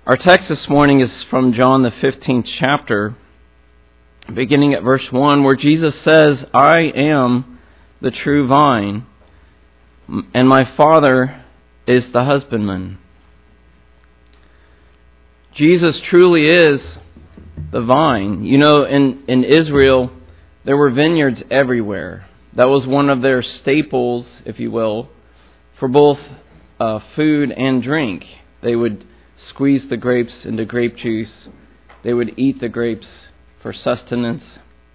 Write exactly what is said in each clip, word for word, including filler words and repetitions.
Our text this morning is from John the fifteenth chapter, beginning at verse one, where Jesus says, "I am the true vine, and my Father is the husbandman." Jesus truly is the vine. You know, in, in Israel, there were vineyards everywhere. That was one of their staples, if you will, for both uh, food and drink. They would squeeze the grapes into grape juice. They would eat the grapes for sustenance.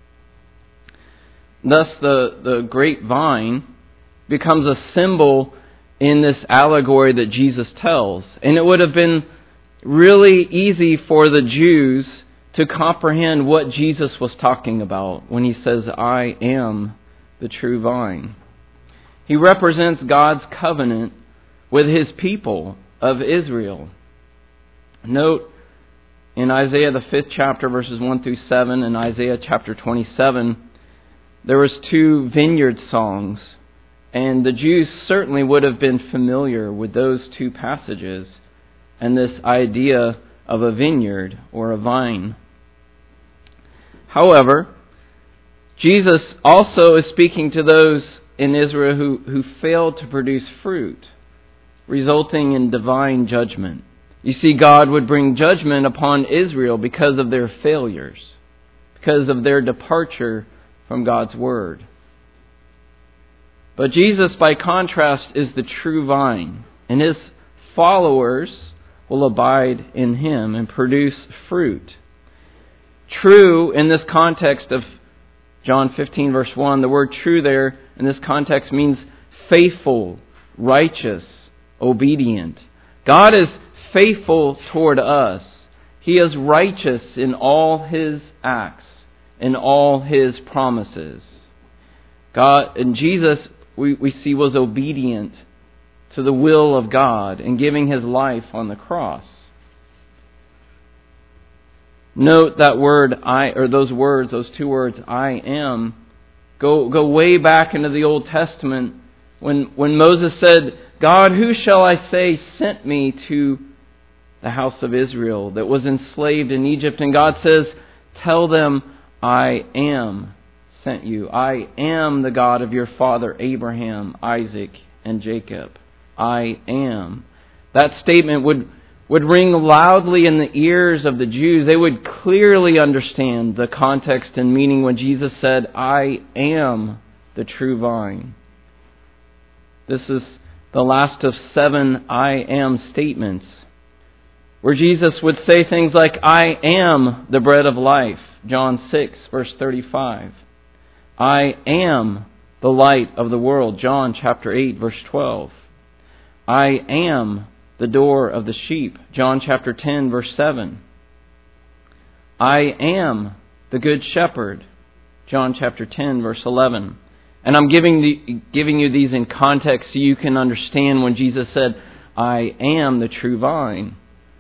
Thus, the, the grapevine becomes a symbol in this allegory that Jesus tells. And it would have been really easy for the Jews to comprehend what Jesus was talking about when he says, "I am the true vine." He represents God's covenant with His people of Israel. Note in Isaiah the fifth chapter, verses one through seven, and Isaiah chapter twenty-seven, there was two vineyard songs, and the Jews certainly would have been familiar with those two passages and this idea of a vineyard or a vine. However, Jesus also is speaking to those in Israel who, who failed to produce fruit, resulting in divine judgment. You see, God would bring judgment upon Israel because of their failures, because of their departure from God's Word. But Jesus, by contrast, is the true vine, and His followers will abide in Him and produce fruit. True, in this context of John fifteen, verse one, the word true there in this context means faithful, righteous, obedient. God is faithful toward us. He is righteous in all His acts, in all His promises. God, and Jesus, we, we see, was obedient to the will of God in giving His life on the cross. Note that word "I," or those words, those two words, "I am," go go way back into the Old Testament when when Moses said, "God, who shall I say sent me to the house of Israel that was enslaved in Egypt?" And God says, "Tell them, I am sent you. I am the God of your father Abraham, Isaac, and Jacob. I am." That statement would would ring loudly in the ears of the Jews. They would clearly understand the context and meaning when Jesus said, "I am the true vine." This is the last of seven "I am" statements, where Jesus would say things like, "I am the bread of life," John six, verse thirty-five. "I am the light of the world," John chapter eight, verse twelve. "I am the door of the sheep," John chapter ten, verse seven. "I am the good shepherd," John chapter ten, verse eleven. And I'm giving the, giving you these in context so you can understand when Jesus said, "I am the true vine."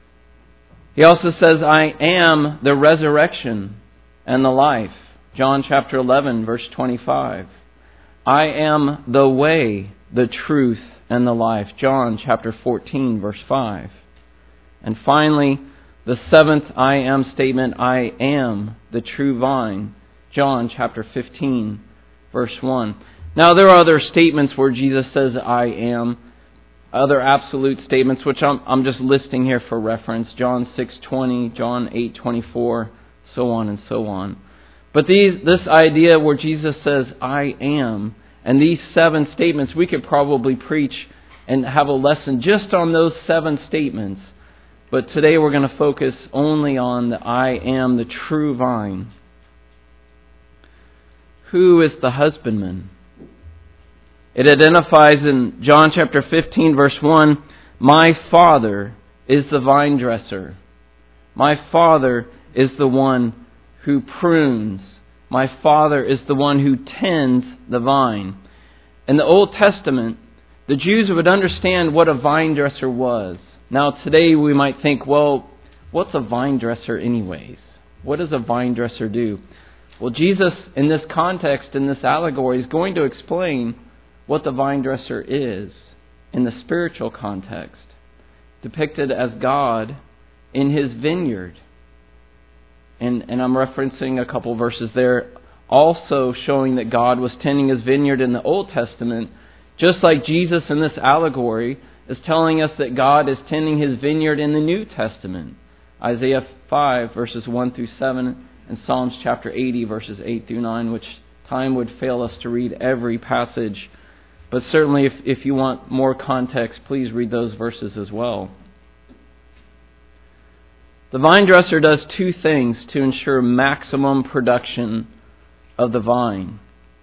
He also says, "I am the resurrection and the life," John chapter eleven, verse twenty-five. "I am the way, the truth, and the life," John chapter fourteen, verse five. And finally, the seventh "I am" statement, "I am the true vine," John chapter fifteen, verse one. Now there are other statements where Jesus says, "I am," other absolute statements, which I'm, I'm just listing here for reference, John six twenty, John eight twenty-four, so on and so on. But these, this idea where Jesus says, "I am," and these seven statements, we could probably preach and have a lesson just on those seven statements. But today we're going to focus only on the "I am the true vine." Who is the husbandman? It identifies in John chapter fifteen, verse one, "My Father is the vine dresser. My Father is the one who prunes. My Father is the one who tends the vine." In the Old Testament, the Jews would understand what a vine dresser was. Now today we might think, well, what's a vine dresser anyways? What does a vine dresser do? Well, Jesus, in this context, in this allegory, is going to explain what the vine dresser is in the spiritual context, depicted as God in His vineyard. And, and I'm referencing a couple verses there, also showing that God was tending His vineyard in the Old Testament, just like Jesus in this allegory is telling us that God is tending His vineyard in the New Testament. Isaiah five, verses one through seven, and Psalms chapter eighty, verses eight through nine, which time would fail us to read every passage. But certainly if, if you want more context, please read those verses as well. The vine dresser does two things to ensure maximum production of the vine.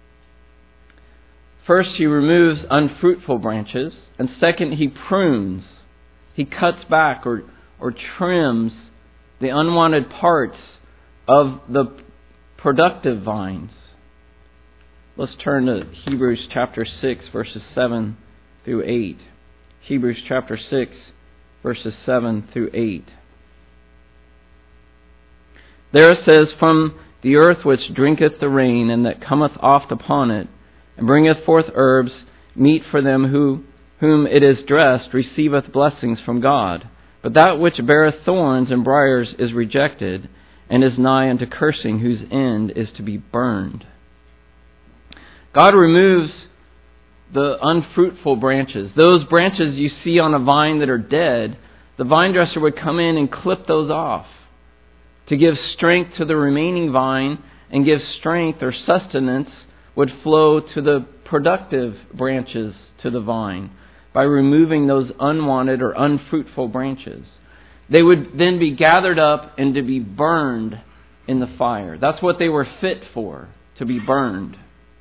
First, he removes unfruitful branches, and second, he prunes. He cuts back or, or trims the unwanted parts of the productive vines. Let's turn to Hebrews chapter six, verses seven through eight. Hebrews chapter six, verses seven through eight. There it says, "From the earth which drinketh the rain, and that cometh oft upon it, and bringeth forth herbs, meat for them who whom it is dressed, receiveth blessings from God. But that which beareth thorns and briars is rejected, and is nigh unto cursing, whose end is to be burned." God removes the unfruitful branches. Those branches you see on a vine that are dead, the vine dresser would come in and clip those off to give strength to the remaining vine, and give strength or sustenance would flow to the productive branches to the vine by removing those unwanted or unfruitful branches. They would then be gathered up and to be burned in the fire. That's what they were fit for, to be burned.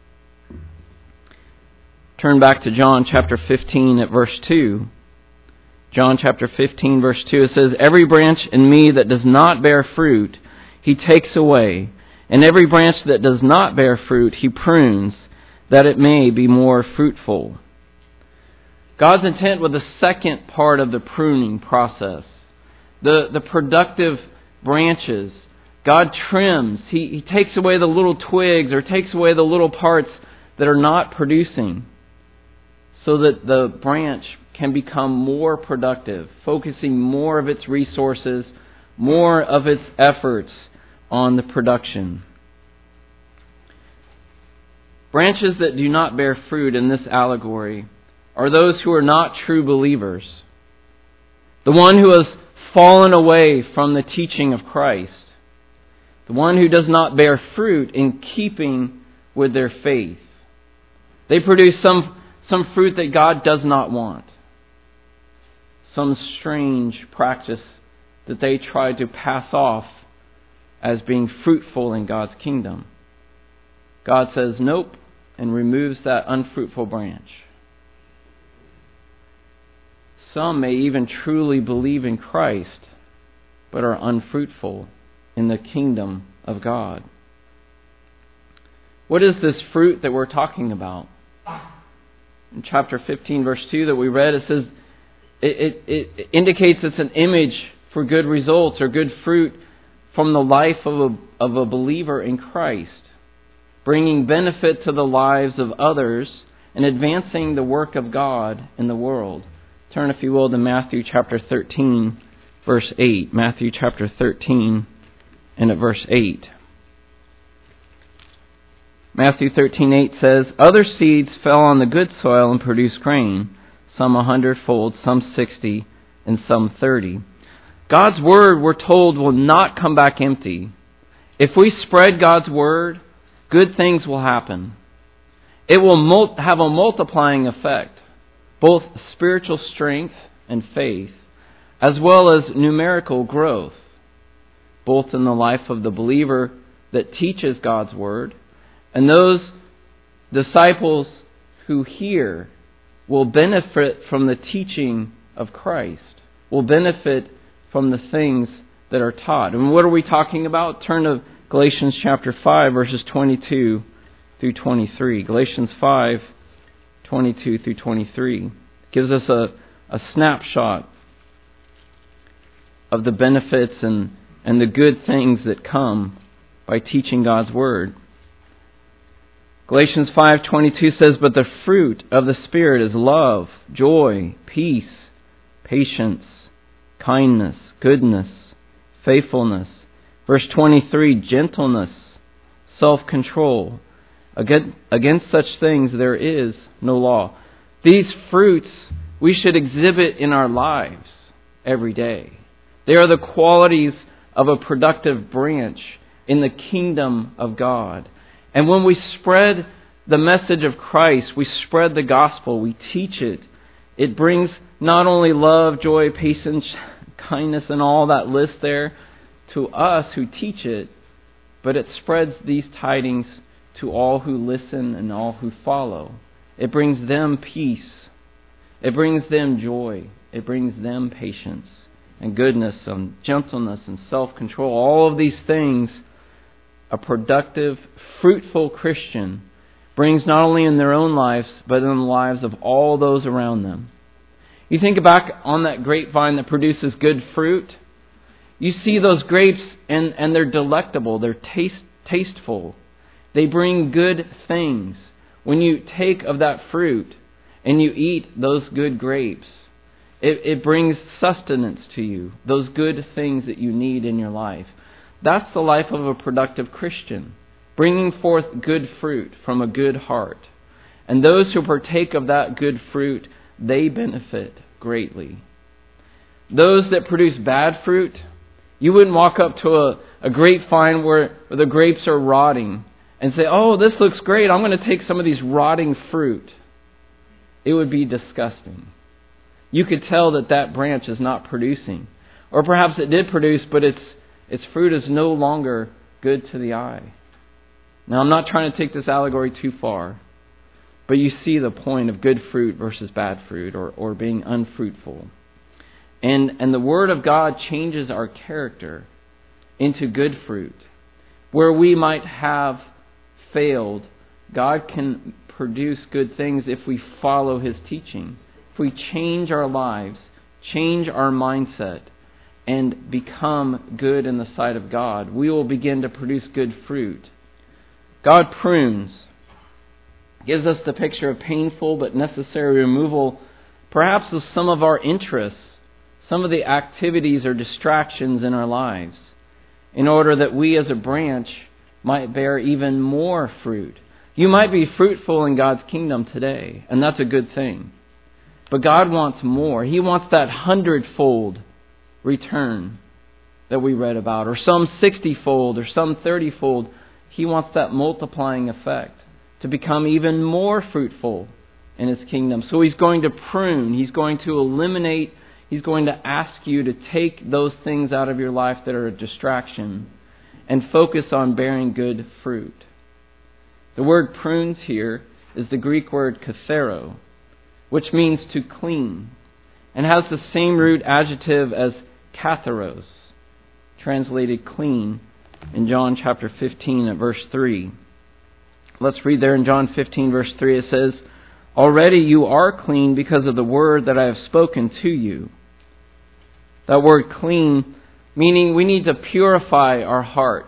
Turn back to John chapter fifteen at verse two. John chapter fifteen, verse two, it says, "Every branch in me that does not bear fruit, He takes away. And every branch that does not bear fruit, He prunes, that it may be more fruitful." God's intent with the second part of the pruning process, the, the productive branches, God trims. He, he takes away the little twigs or takes away the little parts that are not producing, so that the branch can become more productive, focusing more of its resources, more of its efforts on the production. Branches that do not bear fruit in this allegory are those who are not true believers. The one who has fallen away from the teaching of Christ. The one who does not bear fruit in keeping with their faith. They produce some, some fruit that God does not want. Some strange practice that they try to pass off as being fruitful in God's kingdom. God says nope, and removes that unfruitful branch. Some may even truly believe in Christ, but are unfruitful in the kingdom of God. What is this fruit that we're talking about? In chapter fifteen, verse two that we read, it says, It, it, it indicates it's an image for good results or good fruit from the life of a, of a believer in Christ, bringing benefit to the lives of others and advancing the work of God in the world. Turn, if you will, to Matthew chapter thirteen, verse eight. Matthew chapter thirteen and at verse eight. Matthew thirteen eight says, "Other seeds fell on the good soil and produced grain, some a hundredfold, some sixty, and some thirty." God's word, we're told, will not come back empty. If we spread God's word, good things will happen. It will mul- have a multiplying effect, both spiritual strength and faith, as well as numerical growth, both in the life of the believer that teaches God's word, and those disciples who hear will benefit from the teaching of Christ, will benefit from the things that are taught. And what are we talking about? Turn to Galatians chapter five, verses twenty-two through twenty-three. Galatians five, twenty-two through twenty-three gives us a, a snapshot of the benefits and, and the good things that come by teaching God's word. Galatians five twenty-two says, "But the fruit of the Spirit is love, joy, peace, patience, kindness, goodness, faithfulness. Verse twenty-three, gentleness, self-control. Against such things there is no law. These fruits we should exhibit in our lives every day. They are the qualities of a productive branch in the kingdom of God. And when we spread the message of Christ, we spread the gospel, we teach it, it brings not only love, joy, patience, kindness, and all that list there to us who teach it, but it spreads these tidings to all who listen and all who follow. It brings them peace. It brings them joy. It brings them patience and goodness and gentleness and self-control. All of these things a productive, fruitful Christian brings not only in their own lives, but in the lives of all those around them. You think back on that grapevine that produces good fruit. You see those grapes and, and they're delectable. They're taste, tasteful. They bring good things. When you take of that fruit and you eat those good grapes, it, it brings sustenance to you, those good things that you need in your life. That's the life of a productive Christian, bringing forth good fruit from a good heart. And those who partake of that good fruit, they benefit greatly. Those that produce bad fruit, you wouldn't walk up to a, a grapevine where, where the grapes are rotting and say, oh, this looks great, I'm going to take some of these rotting fruit. It would be disgusting. You could tell that that branch is not producing. Or perhaps it did produce, but its its fruit is no longer good to the eye. Now, I'm not trying to take this allegory too far, but you see the point of good fruit versus bad fruit, or, or being unfruitful. And, and the Word of God changes our character into good fruit. Where we might have failed, God can produce good things if we follow His teaching. If we change our lives, change our mindset, and become good in the sight of God, we will begin to produce good fruit. God prunes, gives us the picture of painful but necessary removal, perhaps of some of our interests, some of the activities or distractions in our lives, in order that we as a branch might bear even more fruit. You might be fruitful in God's kingdom today, and that's a good thing. But God wants more. He wants that hundredfold return that we read about, or some sixty-fold, or some thirty-fold. He wants that multiplying effect to become even more fruitful in His kingdom. So He's going to prune. He's going to eliminate. He's going to ask you to take those things out of your life that are a distraction and focus on bearing good fruit. The word prunes here is the Greek word kathero, which means to clean, and has the same root adjective as katharos, translated clean, in John chapter fifteen at verse three. Let's read there in John fifteen verse three. It says, already you are clean because of the word that I have spoken to you. That word clean, meaning we need to purify our hearts,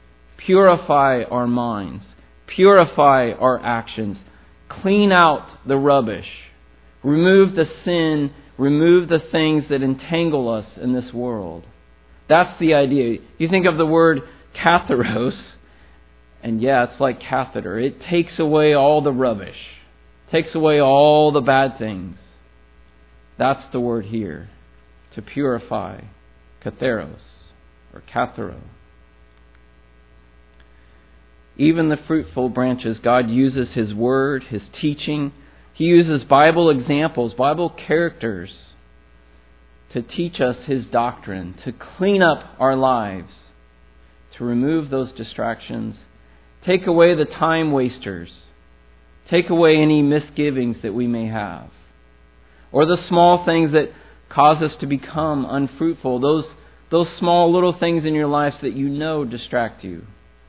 purify our minds, purify our actions, clean out the rubbish, remove the sin, remove the things that entangle us in this world. That's the idea. You think of the word katharos, and yeah, it's like catheter. It takes away all the rubbish, takes away all the bad things. That's the word here, to purify, katheros, or kathero. Even the fruitful branches, God uses His Word, His teaching. He uses Bible examples, Bible characters to teach us His doctrine, to clean up our lives, to remove those distractions, take away the time wasters, take away any misgivings that we may have, or the small things that cause us to become unfruitful, those, those small little things in your life that you know distract you.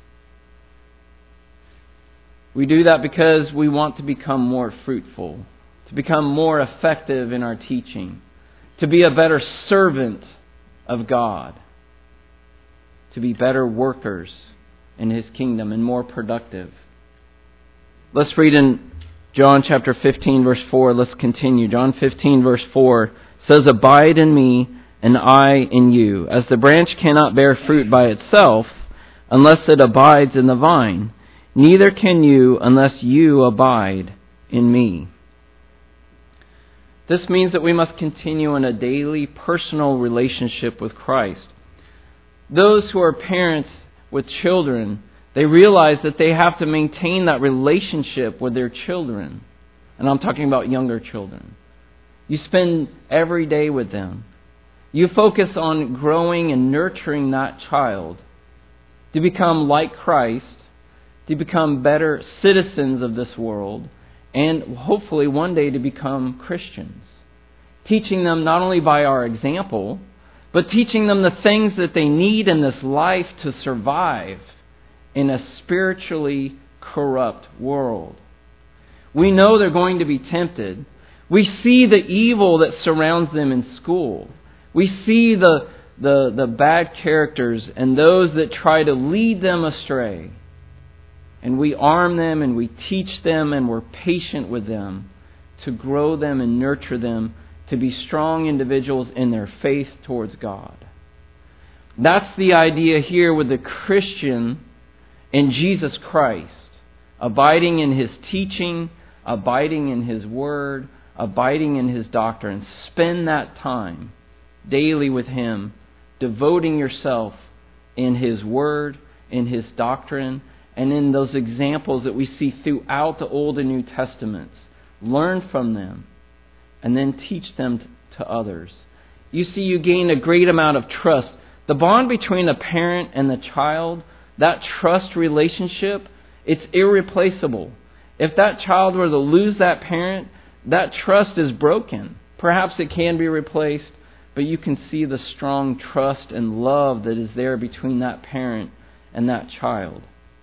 We do that because we want to become more fruitful, to become more effective in our teaching, to be a better servant of God, to be better workers in His kingdom and more productive. Let's read in John chapter fifteen verse four. Let's continue. John fifteen verse four says, abide in me and I in you. As the branch cannot bear fruit by itself unless it abides in the vine, neither can you unless you abide in me. This means that we must continue in a daily personal relationship with Christ. Those who are parents with children, they realize that they have to maintain that relationship with their children. And I'm talking about younger children. You spend every day with them. You focus on growing and nurturing that child to become like Christ, to become better citizens of this world, and hopefully one day to become Christians. Teaching them not only by our example, but teaching them the things that they need in this life to survive in a spiritually corrupt world. We know they're going to be tempted. We see the evil that surrounds them in school. We see the, the, the bad characters and those that try to lead them astray. And we arm them and we teach them and we're patient with them to grow them and nurture them to be strong individuals in their faith towards God. That's the idea here with the Christian in Jesus Christ, abiding in His teaching, abiding in His Word, abiding in His doctrine. Spend that time daily with Him, devoting yourself in His Word, in His doctrine, and in those examples that we see throughout the Old and New Testaments. Learn from them, and then teach them to others. You see, you gain a great amount of trust. The bond between a parent and the child, that trust relationship, it's irreplaceable. If that child were to lose that parent, that trust is broken. Perhaps it can be replaced, but you can see the strong trust and love that is there between that parent and that child.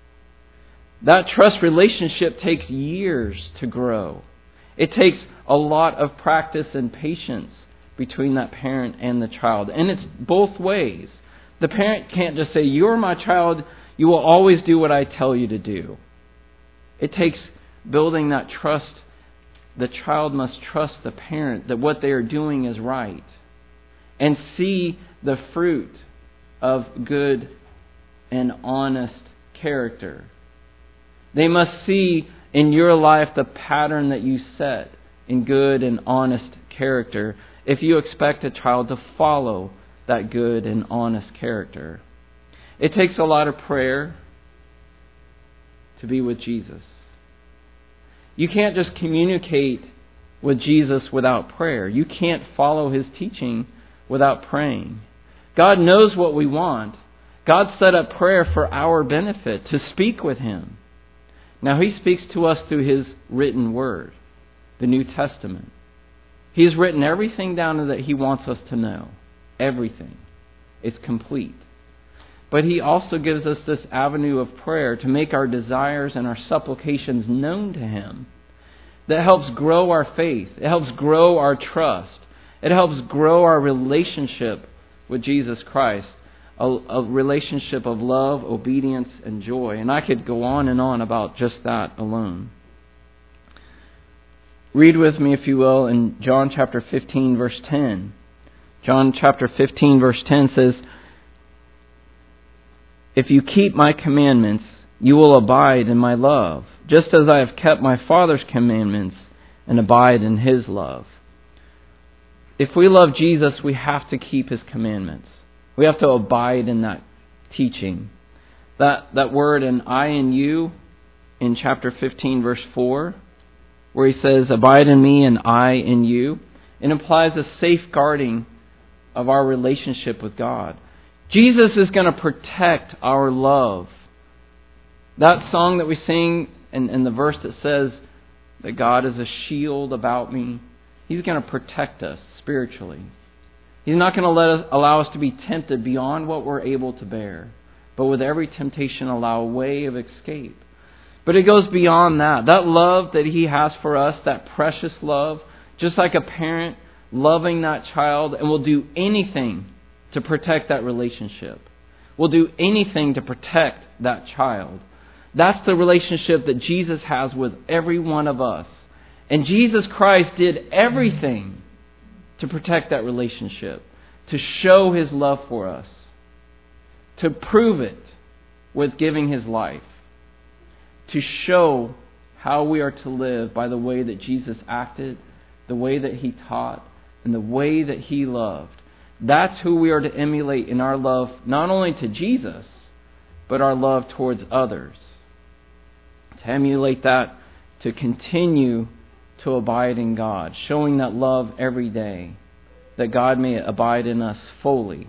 That trust relationship takes years to grow. It takes a lot of practice and patience between that parent and the child. And it's both ways. The parent can't just say, "You're my child, you will always do what I tell you to do." It takes building that trust. The child must trust the parent that what they are doing is right and see the fruit of good and honest character. They must see in your life the pattern that you set in good and honest character if you expect a child to follow that good and honest character. It takes a lot of prayer to be with Jesus. You can't just communicate with Jesus without prayer. You can't follow His teaching without praying. God knows what we want. God set up prayer for our benefit, to speak with Him. Now, He speaks to us through His written Word, the New Testament. He has written everything down that He wants us to know. Everything. It's complete. But He also gives us this avenue of prayer to make our desires and our supplications known to Him. That helps grow our faith. It helps grow our trust. It helps grow our relationship with Jesus Christ. A, a relationship of love, obedience, and joy. And I could go on and on about just that alone. Read with me, if you will, in John chapter fifteen, verse ten. John chapter fifteen, verse ten says, "If you keep my commandments, you will abide in my love, just as I have kept my Father's commandments and abide in His love." If we love Jesus, we have to keep His commandments. We have to abide in that teaching. That that word in I and you in chapter fifteen, verse four, where He says, "Abide in me and I in you," it implies a safeguarding of our relationship with God. Jesus is going to protect our love. That song that we sing and, and the verse that says that God is a shield about me, He's going to protect us spiritually. He's not going to let us, allow us to be tempted beyond what we're able to bear, but with every temptation allow a way of escape. But it goes beyond that. That love that He has for us, that precious love, just like a parent loving that child, and will do anything to protect that relationship. Will do anything to protect that child. That's the relationship that Jesus has with every one of us. And Jesus Christ did everything to protect that relationship. to show His love for us, to prove it with giving His life, to show how we are to live by the way that Jesus acted, the way that He taught, and the way that He loved. That's who we are to emulate in our love, not only to Jesus, but our love towards others. To emulate that, to continue to abide in God, showing that love every day, that God may abide in us fully.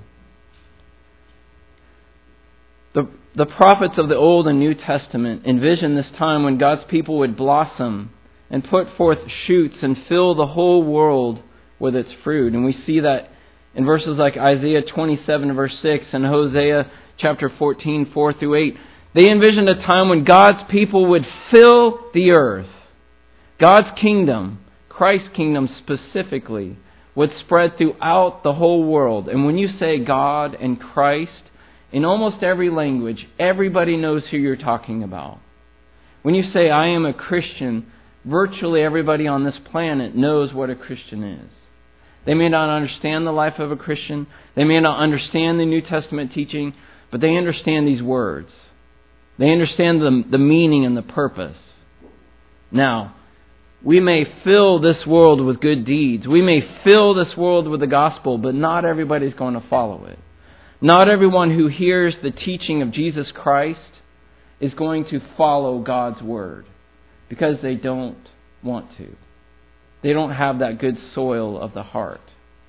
The, the prophets of the Old and New Testament envisioned this time when God's people would blossom and put forth shoots and fill the whole world with its fruit. And we see that in verses like Isaiah twenty-seven verse six and Hosea chapter fourteen, four through eight. They envisioned a time when God's people would fill the earth. God's kingdom, Christ's kingdom specifically, would spread throughout the whole world. And when you say God and Christ, in almost every language, everybody knows who you're talking about. When you say, I am a Christian, virtually everybody on this planet knows what a Christian is. They may not understand the life of a Christian. They may not understand the New Testament teaching, but they understand these words. They understand the, the meaning and the purpose. Now, we may fill this world with good deeds. We may fill this world with the gospel, but not everybody's going to follow it. Not everyone who hears the teaching of Jesus Christ is going to follow God's word because they don't want to. They don't have that good soil of the heart.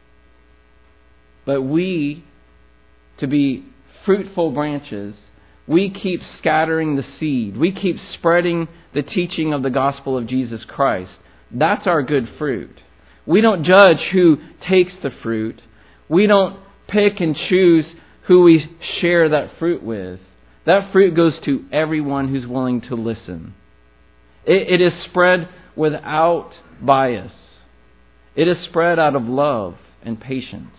But we, to be fruitful branches, we keep scattering the seed. We keep spreading the teaching of the gospel of Jesus Christ. That's our good fruit. We don't judge who takes the fruit. We don't pick and choose who we share that fruit with. That fruit goes to everyone who's willing to listen. It, it is spread without bias. It is spread out of love and patience.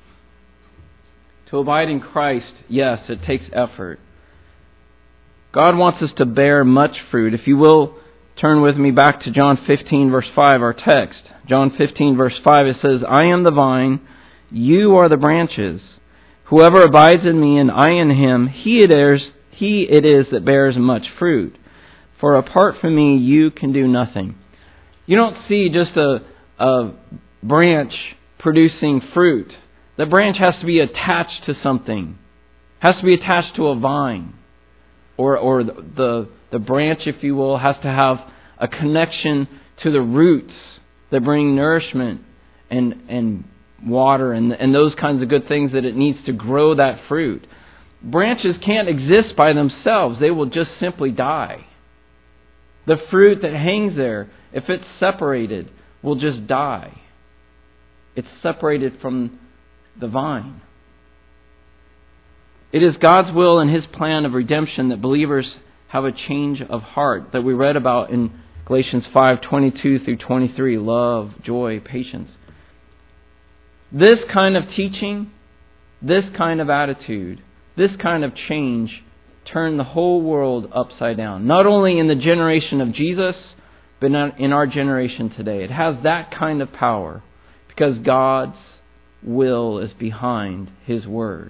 To abide in Christ, yes, it takes effort. God wants us to bear much fruit. If you will, turn with me back to John fifteen, verse five, our text. John fifteen, verse five, it says, I am the vine, you are the branches. Whoever abides in me and I in him, he it is, he it is that bears much fruit. For apart from me, you can do nothing. You don't see just a, a branch producing fruit. The branch has to be attached to something. Has to be attached to a vine. Or or the, the the branch, if you will, has to have a connection to the roots that bring nourishment and and water and and those kinds of good things that it needs to grow that fruit. Branches can't exist by themselves. They will just simply die. The fruit that hangs there, if it's separated, will just die. It's separated from the vine. It is God's will and His plan of redemption that believers have a change of heart that we read about in Galatians five, twenty-two through twenty-three. Love, joy, patience. This kind of teaching, this kind of attitude, this kind of change turned the whole world upside down. Not only in the generation of Jesus, but in our generation today. It has that kind of power because God's will is behind His word.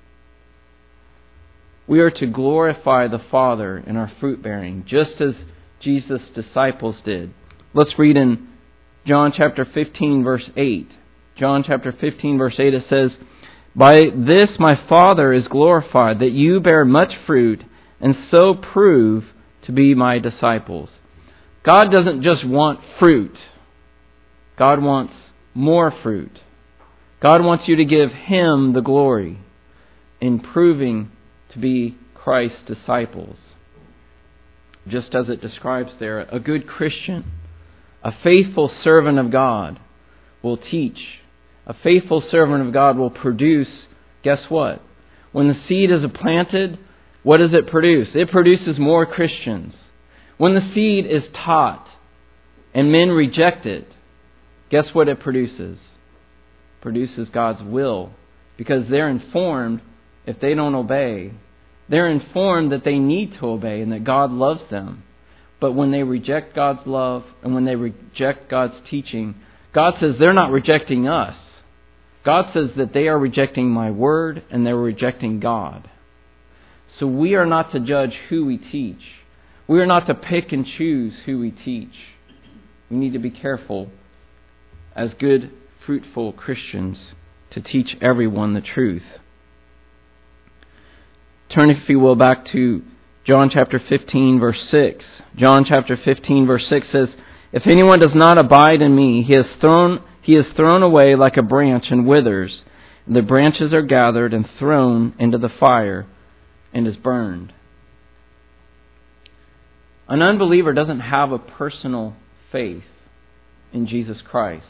We are to glorify the Father in our fruit bearing, just as Jesus' disciples did. Let's read in John chapter fifteen, verse eight. John chapter fifteen, verse eight, it says, By this my Father is glorified, that you bear much fruit, and so prove to be my disciples. God doesn't just want fruit. God wants more fruit. God wants you to give Him the glory in proving to be Christ's disciples. Just as it describes there, a good Christian, a faithful servant of God will teach. A faithful servant of God will produce, guess what? When the seed is planted, what does it produce? It produces more Christians. When the seed is taught and men reject it, guess what it produces? It produces God's will. Because they're informed, if they don't obey, they're informed that they need to obey and that God loves them. But when they reject God's love and when they reject God's teaching, God says they're not rejecting us. God says that they are rejecting my word and they're rejecting God. So we are not to judge who we teach. We are not to pick and choose who we teach. We need to be careful as good, fruitful Christians to teach everyone the truth. Turn, if you will, back to John chapter fifteen, verse six. John chapter fifteen, verse six says, "If anyone does not abide in me, he is thrown he is thrown away like a branch and withers. And the branches are gathered and thrown into the fire and is burned." An unbeliever doesn't have a personal faith in Jesus Christ.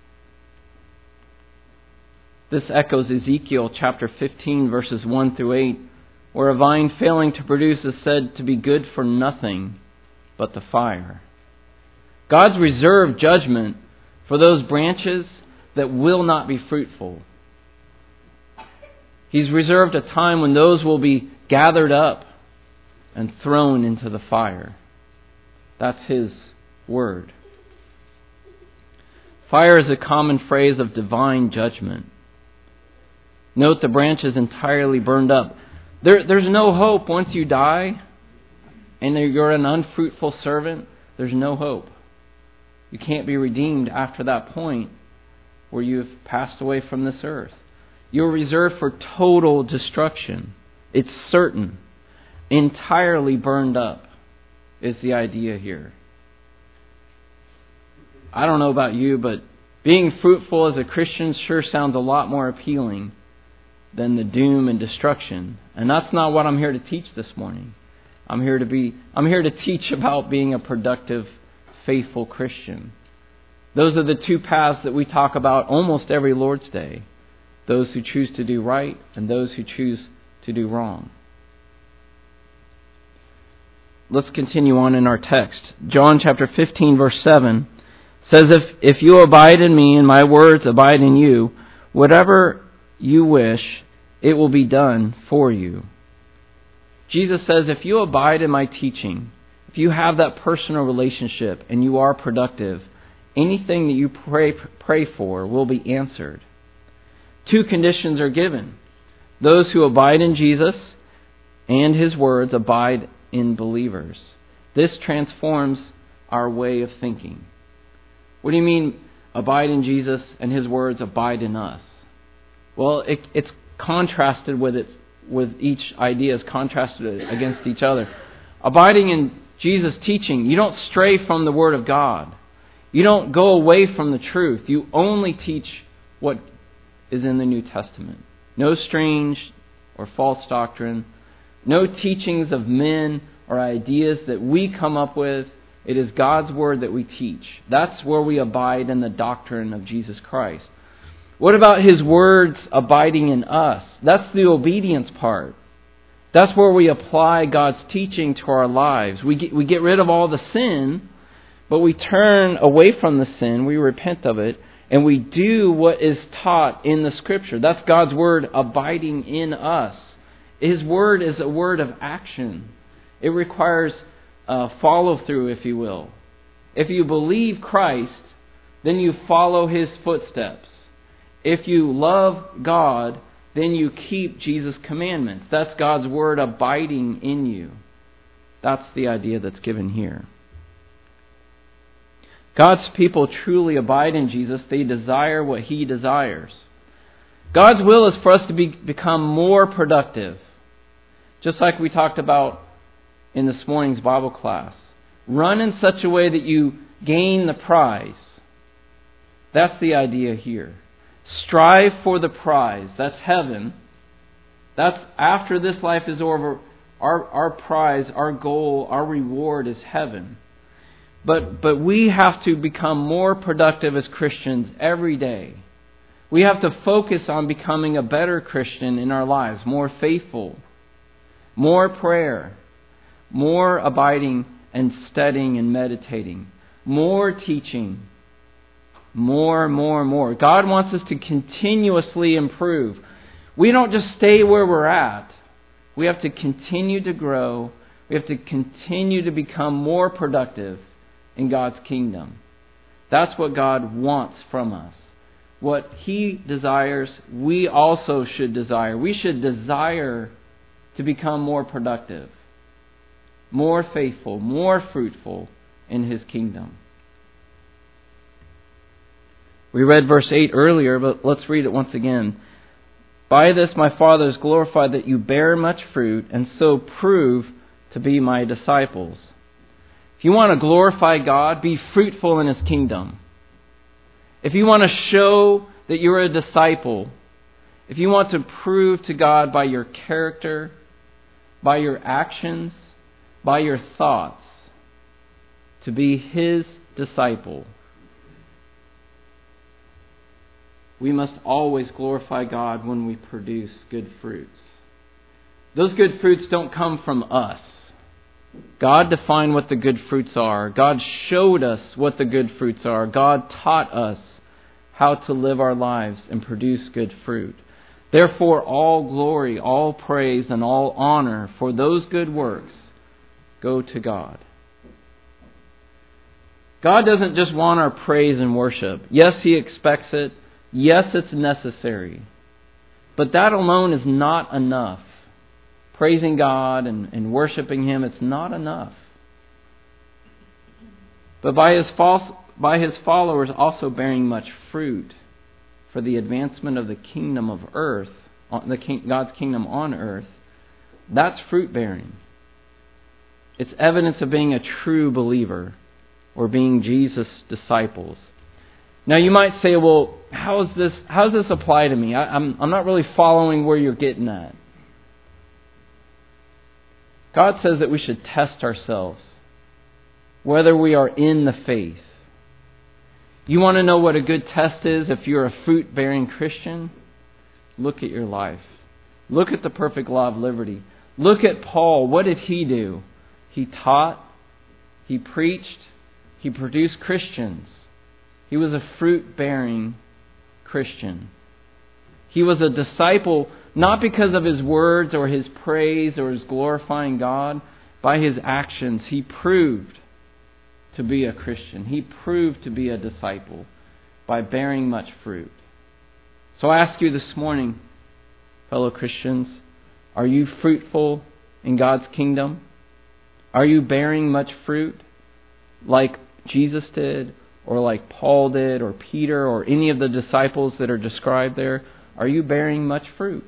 This echoes Ezekiel chapter fifteen, verses one through eight, where a vine failing to produce is said to be good for nothing but the fire. God's reserved judgment for those branches that will not be fruitful. He's reserved a time when those will be gathered up and thrown into the fire. That's His word. Fire is a common phrase of divine judgment. Note the branch is entirely burned up. There, there's no hope once you die and you're an unfruitful servant. There's no hope. You can't be redeemed after that point where you've passed away from this earth. You're reserved for total destruction. It's certain. Entirely burned up is the idea here. I don't know about you, but being fruitful as a Christian sure sounds a lot more appealing than the doom and destruction. And that's not what I'm here to teach this morning. I'm here to be I'm here to teach about being a productive, faithful Christian. Those are the two paths that we talk about almost every Lord's Day. Those who choose to do right and those who choose to do wrong. Let's continue on in our text. John chapter fifteen, verse seven says, if, if you abide in me and my words abide in you, whatever you wish, it will be done for you. Jesus says, if you abide in my teaching, if you have that personal relationship and you are productive, anything that you pray, pray for will be answered. Two conditions are given. Those who abide in Jesus and His words abide in believers. This transforms our way of thinking. What do you mean, abide in Jesus and His words abide in us? Well, it, it's contrasted with it, with each idea is contrasted against each other. Abiding in Jesus' teaching, you don't stray from the Word of God. You don't go away from the truth. You only teach what is in the New Testament. No strange or false doctrine. No teachings of men or ideas that we come up with. It is God's Word that we teach. That's where we abide in the doctrine of Jesus Christ. What about His words abiding in us? That's the obedience part. That's where we apply God's teaching to our lives. We get, we get rid of all the sin, but we turn away from the sin. We repent of it, and we do what is taught in the Scripture. That's God's Word abiding in us. His Word is a word of action. It requires uh, follow-through, if you will. If you believe Christ, then you follow His footsteps. If you love God, then you keep Jesus' commandments. That's God's Word abiding in you. That's the idea that's given here. God's people truly abide in Jesus. They desire what He desires. God's will is for us to be, become more productive. Just like we talked about in this morning's Bible class. Run in such a way that you gain the prize. That's the idea here. Strive for the prize. That's heaven. That's after this life is over. Our, our prize, our goal, our reward is heaven. But, but we have to become more productive as Christians every day. We have to focus on becoming a better Christian in our lives. More faithful. More prayer. More abiding and studying and meditating. More teaching. More, more, more. God wants us to continuously improve. We don't just stay where we're at. We have to continue to grow. We have to continue to become more productive in God's kingdom. That's what God wants from us. what He desires, we also should desire. We should desire to become more productive, more faithful, more fruitful in His kingdom. We read verse eight earlier, but let's read it once again. By this my Father is glorified, that you bear much fruit, and so prove to be my disciples. If you want to glorify God, be fruitful in His kingdom. If you want to show that you're a disciple, if you want to prove to God by your character, by your actions, by your thoughts, to be His disciple, we must always glorify God when we produce good fruits. Those good fruits don't come from us. God defined what the good fruits are. God showed us what the good fruits are. God taught us how to live our lives and produce good fruit. Therefore, all glory, all praise, and all honor for those good works go to God. God doesn't just want our praise and worship. Yes, He expects it. Yes, it's necessary. But that alone is not enough. Praising God and, and worshiping Him, it's not enough. But by His false, by His followers also bearing much fruit for the advancement of the kingdom of earth, the king, God's kingdom on earth, that's fruit bearing. It's evidence of being a true believer or being Jesus' disciples. Now you might say, well, how is this? How does this apply to me? I, I'm I'm not really following where you're getting at. God says that we should test ourselves, whether we are in the faith. You want to know what a good test is if you're a fruit-bearing Christian? Look at your life. Look at the perfect law of liberty. Look at Paul. What did he do? He taught, he preached, he produced Christians. He was a fruit-bearing Christian. He was a disciple not because of his words or his praise or his glorifying God. By his actions, he proved to be a Christian. He proved to be a disciple by bearing much fruit. So I ask you this morning, fellow Christians, are you fruitful in God's kingdom? Are you bearing much fruit like Jesus did, or like Paul did, or Peter, or any of the disciples that are described there? Are you bearing much fruit?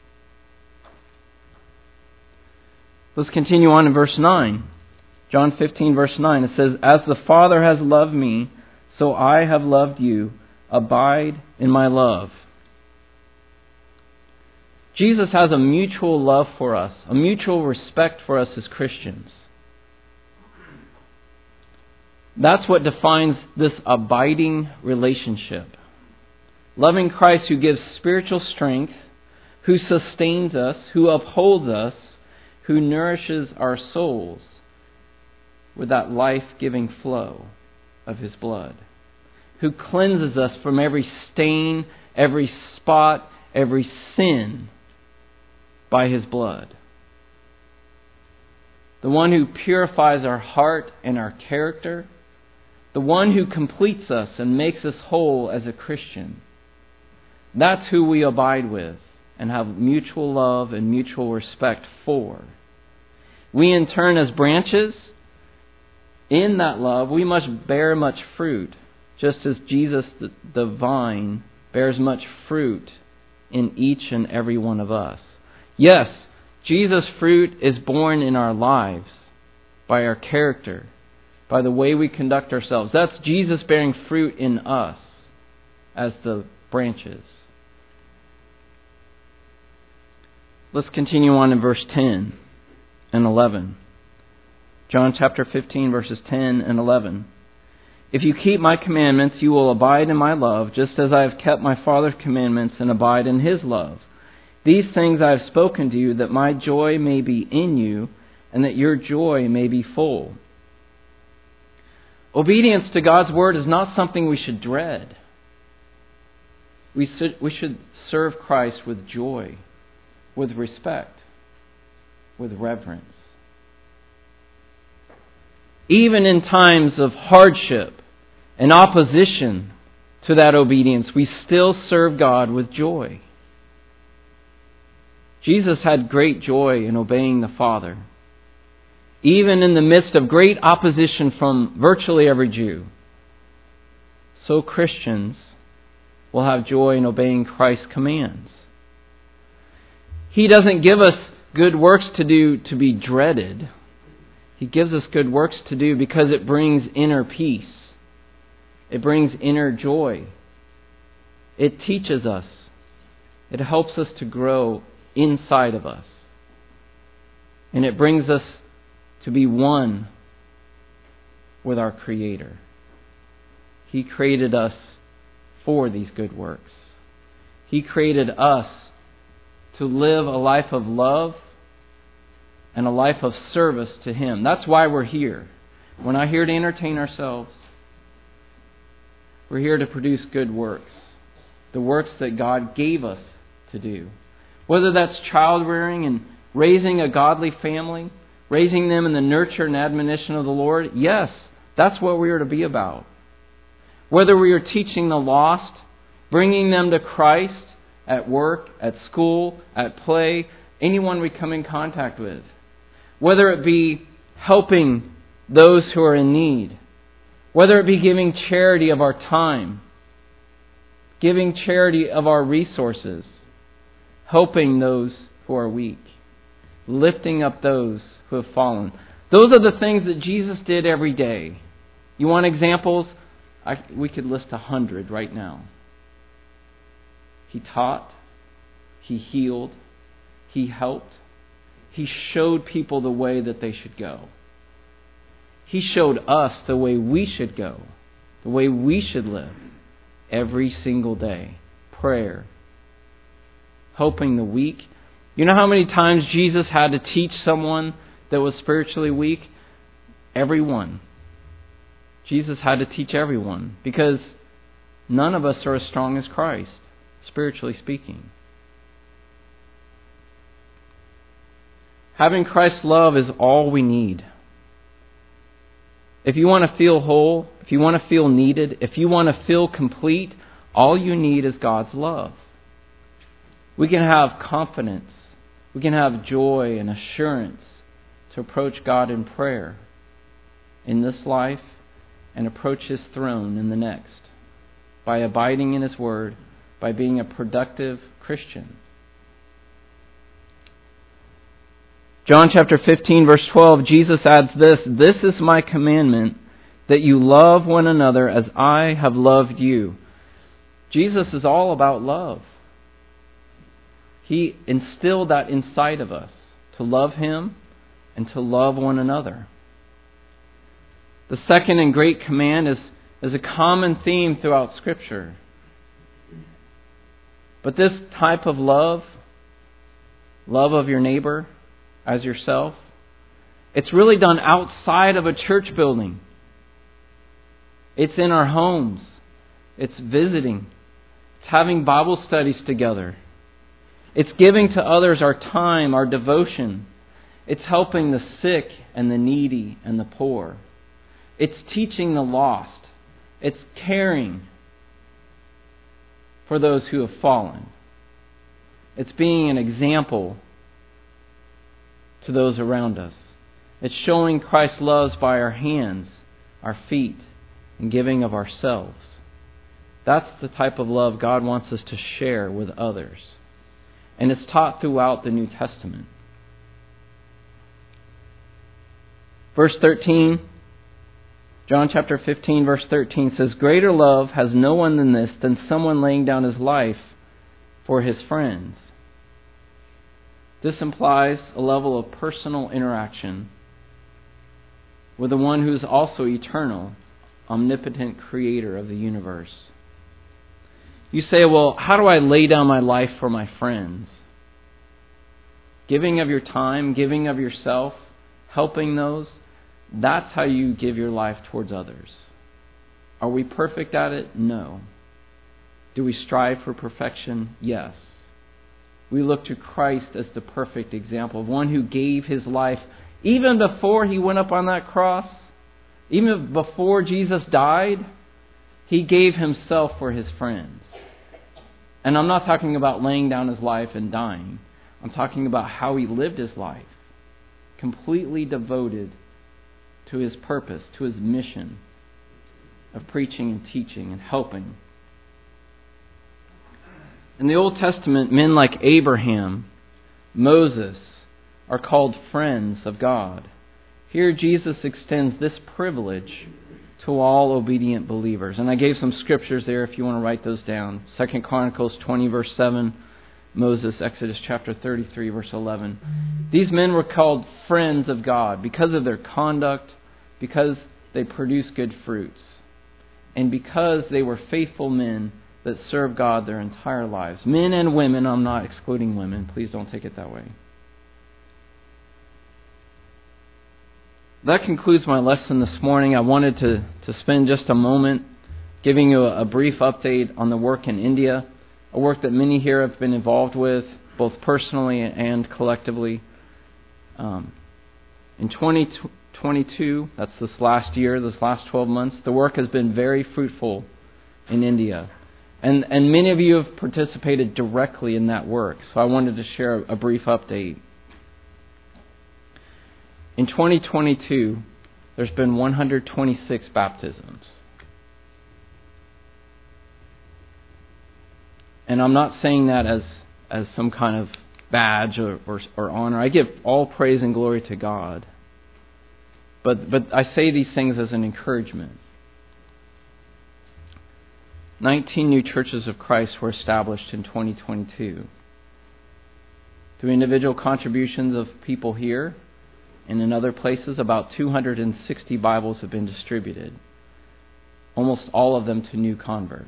Let's continue on in verse nine. John fifteen, verse nine. It says, "As the Father has loved me, so I have loved you. Abide in my love." Jesus has a mutual love for us, a mutual respect for us as Christians. That's what defines this abiding relationship. Loving Christ, who gives spiritual strength, who sustains us, who upholds us, who nourishes our souls with that life-giving flow of His blood, who cleanses us from every stain, every spot, every sin by His blood. The one who purifies our heart and our character, the one who completes us and makes us whole as a Christian. That's who we abide with and have mutual love and mutual respect for. We in turn, as branches, in that love, we must bear much fruit, just as Jesus, the, the vine, bears much fruit in each and every one of us. Yes, Jesus' fruit is born in our lives by our character, by the way we conduct ourselves. That's Jesus bearing fruit in us as the branches. Let's continue on in verse ten and eleven. John chapter fifteen, verses ten and eleven. "If you keep my commandments, you will abide in my love, just as I have kept my Father's commandments and abide in His love. These things I have spoken to you, that my joy may be in you, and that your joy may be full." Obedience to God's word is not something we should dread. We should, we should serve Christ with joy, with respect, with reverence. Even in times of hardship and opposition to that obedience, we still serve God with joy. Jesus had great joy in obeying the Father, even in the midst of great opposition from virtually every Jew. So Christians will have joy in obeying Christ's commands. He doesn't give us good works to do to be dreaded. He gives us good works to do because it brings inner peace. It brings inner joy. It teaches us. It helps us to grow inside of us. And it brings us to be one with our Creator. He created us for these good works. He created us to live a life of love and a life of service to Him. That's why we're here. We're not here to entertain ourselves. We're here to produce good works. The works that God gave us to do. Whether that's child rearing and raising a godly family, raising them in the nurture and admonition of the Lord, yes, that's what we are to be about. Whether we are teaching the lost, bringing them to Christ at work, at school, at play, anyone we come in contact with. Whether it be helping those who are in need. Whether it be giving charity of our time. Giving charity of our resources. Helping those who are weak. Lifting up those who have fallen. Those are the things that Jesus did every day. You want examples? I, we could list a hundred right now. He taught. He healed. He helped. He showed people the way that they should go. He showed us the way we should go. The way we should live. Every single day. Prayer. Helping the weak. You know how many times Jesus had to teach someone that was spiritually weak? Everyone. Jesus had to teach everyone. Because none of us are as strong as Christ, spiritually speaking. Having Christ's love is all we need. If you want to feel whole, if you want to feel needed, if you want to feel complete, all you need is God's love. We can have confidence. We can have joy and assurance to approach God in prayer in this life and approach His throne in the next by abiding in His Word, by being a productive Christian. John chapter fifteen, verse twelve, Jesus adds this, "This is my commandment, that you love one another as I have loved you." Jesus is all about love. He instilled that inside of us, to love Him and to love one another. The second and great command is, is a common theme throughout Scripture. But this type of love, love of your neighbor as yourself, it's really done outside of a church building. It's in our homes. It's visiting. It's having Bible studies together. It's giving to others our time, our devotion. It's helping the sick and the needy and the poor. It's teaching the lost. It's caring for those who have fallen. It's being an example to those around us. It's showing Christ's love by our hands, our feet, and giving of ourselves. That's the type of love God wants us to share with others. And it's taught throughout the New Testament. Verse thirteen, John chapter fifteen, verse thirteen says, "Greater love has no one than this, than someone laying down his life for his friends." This implies a level of personal interaction with the one who is also eternal, omnipotent creator of the universe. You say, well, how do I lay down my life for my friends? Giving of your time, giving of yourself, helping those, that's how you give your life towards others. Are we perfect at it? No. Do we strive for perfection? Yes. We look to Christ as the perfect example, one who gave His life even before He went up on that cross, even before Jesus died. He gave Himself for His friends. And I'm not talking about laying down His life and dying. I'm talking about how He lived His life, completely devoted to His purpose, to His mission of preaching and teaching and helping. In the Old Testament, men like Abraham, Moses, are called friends of God. Here Jesus extends this privilege to all obedient believers. And I gave some scriptures there if you want to write those down. Second Chronicles twenty verse seven, Moses, Exodus chapter thirty-three verse eleven. These men were called friends of God because of their conduct, because they produced good fruits, and because they were faithful men that served God their entire lives. Men and women, I'm not excluding women. Please don't take it that way. That concludes my lesson this morning. I wanted to, to spend just a moment giving you a, a brief update on the work in India, a work that many here have been involved with, both personally and collectively. Um, in twenty twenty-two, that's this last year, this last twelve months, the work has been very fruitful in India. And, and many of you have participated directly in that work, so I wanted to share a brief update. In twenty twenty-two, there's been one hundred twenty-six baptisms. And I'm not saying that as, as some kind of badge or, or, or honor. I give all praise and glory to God. But, but I say these things as an encouragement. nineteen new churches of Christ were established in twenty twenty-two. Through individual contributions of people here and in other places, about two hundred sixty Bibles have been distributed. Almost all of them to new converts.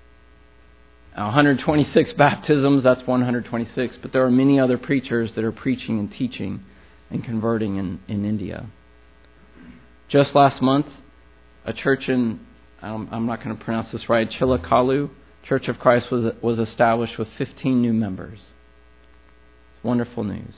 Now, one hundred twenty-six baptisms, that's one hundred twenty-six, but there are many other preachers that are preaching and teaching and converting in, in India. Just last month, a church in, I'm not going to pronounce this right, Chilakalu, Church of Christ was was established with fifteen new members. It's wonderful news.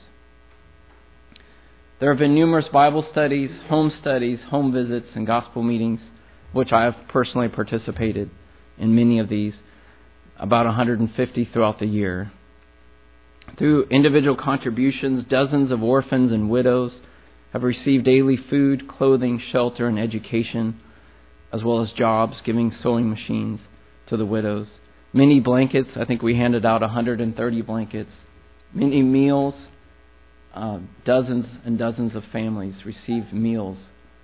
There have been numerous Bible studies, home studies, home visits, and gospel meetings, which I have personally participated in many of these, about one hundred fifty throughout the year. Through individual contributions, dozens of orphans and widows have received daily food, clothing, shelter, and education, as well as jobs, giving sewing machines to the widows. Many blankets, I think we handed out one hundred thirty blankets. Many meals, uh, dozens and dozens of families received meals.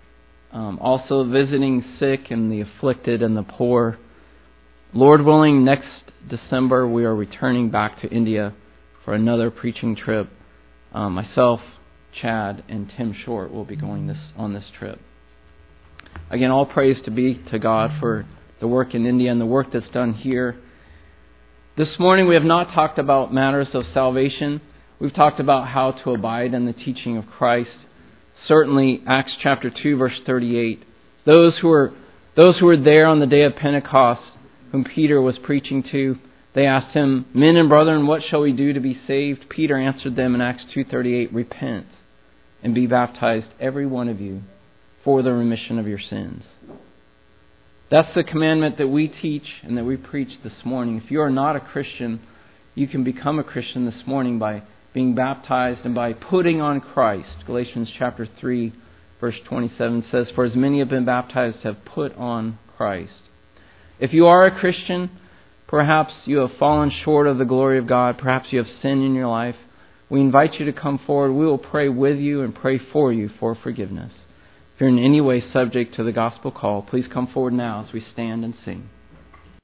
Um, also visiting sick and the afflicted and the poor. Lord willing, next December we are returning back to India for another preaching trip. Um, myself, Chad, and Tim Short will be going this on this trip. Again, all praise to be to God for the work in India and the work that's done here. This morning we have not talked about matters of salvation. We've talked about how to abide in the teaching of Christ. Certainly, Acts chapter two, verse thirty-eight. Those who were those who were there on the day of Pentecost, whom Peter was preaching to, they asked him, "Men and brethren, what shall we do to be saved?" Peter answered them in Acts two thirty-eight, "Repent and be baptized, every one of you, for the remission of your sins." That's the commandment that we teach and that we preach this morning. If you are not a Christian, you can become a Christian this morning by being baptized and by putting on Christ. Galatians chapter three, verse twenty-seven says, "For as many have been baptized have put on Christ." If you are a Christian, perhaps you have fallen short of the glory of God, perhaps you have sin in your life, we invite you to come forward. We will pray with you and pray for you for forgiveness. If you're in any way subject to the gospel call, please come forward now as we stand and sing.